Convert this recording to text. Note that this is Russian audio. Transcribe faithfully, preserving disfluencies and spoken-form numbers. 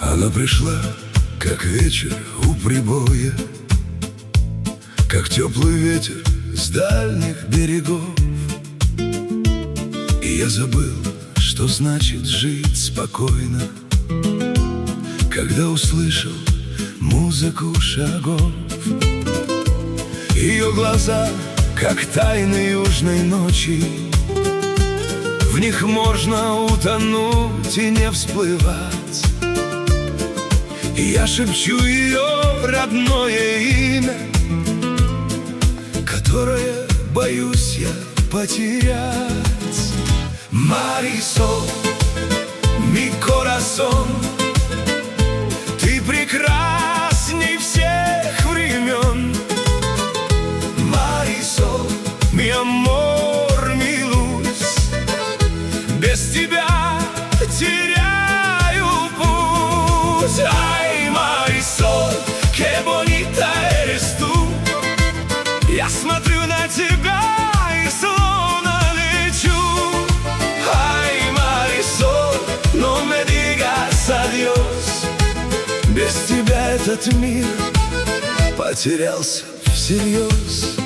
Она пришла, как вечер у прибоя, как теплый ветер с дальних берегов. И я забыл, что значит жить спокойно, когда услышал музыку шагов. Ее глаза, как тайны южной ночи, в них можно утонуть и не всплывать. И я шепчу ее родное имя, которое боюсь я потерять. Марисол, ми корасон, ты прекрасней всех времен. Марисол, ми амор, ми луз, без тебя теряю путь. Ай, Марисол, que bonita eres tú. Я смотрю на тебя и словно лечу. Ай, Марисол, no me digas adiós. Без тебя этот мир потерялся всерьез.